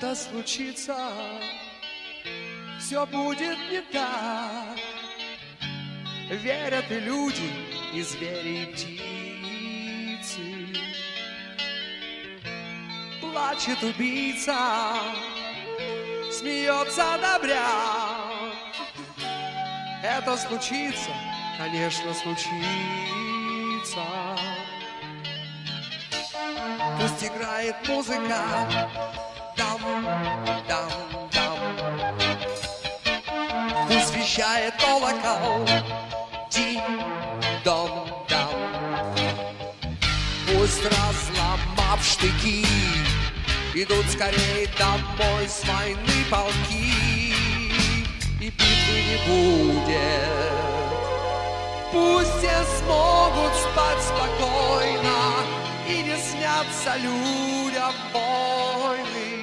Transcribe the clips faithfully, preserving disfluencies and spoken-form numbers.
это случится, все будет не так. Верят и люди, и звери, и птицы. Плачет убийца, смеется добряк. Это случится, конечно, случится. Пусть играет музыка, дам, дам, дам. Пусть вещает колокол, динь-дон-дам. Пусть, разломав штыки, идут скорее домой с войны полки, и битвы не будет. Пусть все смогут спать спокойно, и не снятся людям войны.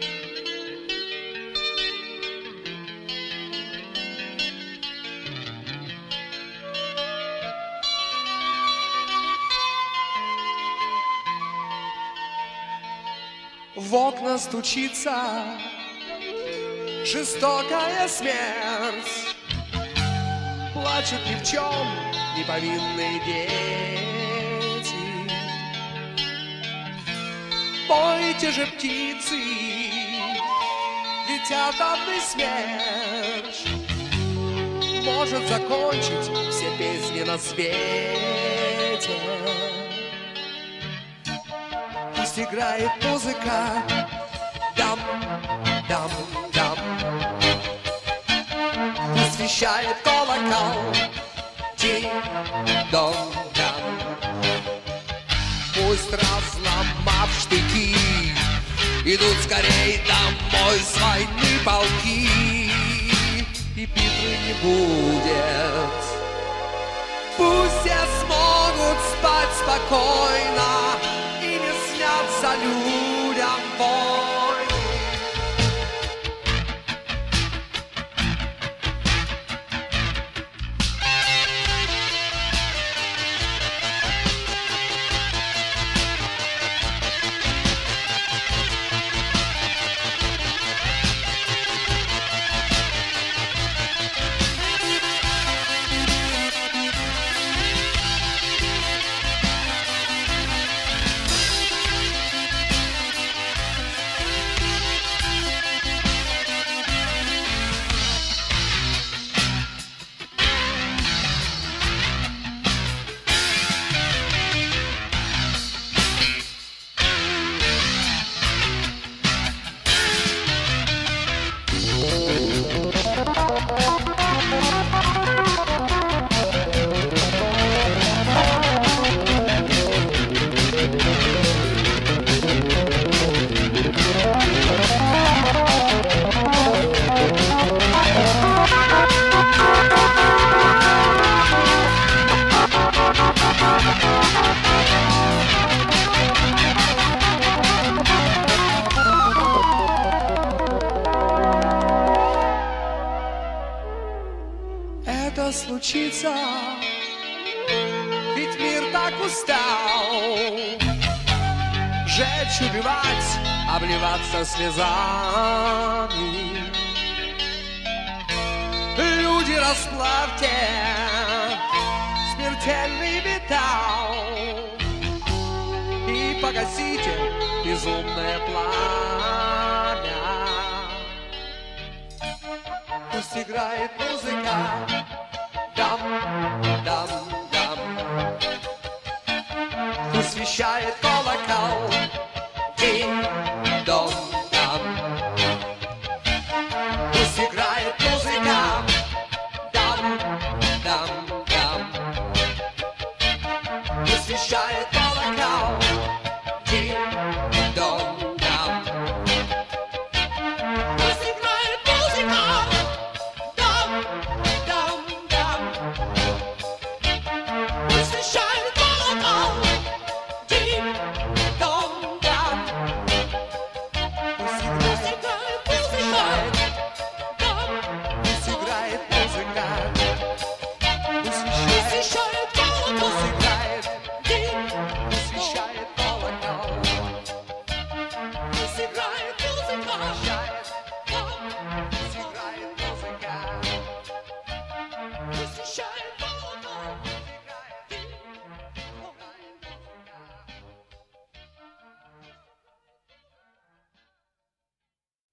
В окна стучится жестокая смерть. Плачут ни в чем не повинные дети. Пойте же, птицы, ведь атомный смерч может закончить все песни на свете. Пусть играет музыка, дам, дам, дам. Пусть вещает колокол, динь-дон-дам. Пусть, разломав штыки, идут скорей домой с войны полки, и битвы не будет. Пусть все смогут спать спокойно, и не снятся людям войны. Это случится, ведь мир так устал жечь, убивать, обливаться слезами. Люди, расплавьте смертельный металл и погасите безумное пламя. Пусть играет музыка, дам, дам, дам. Пусть вещает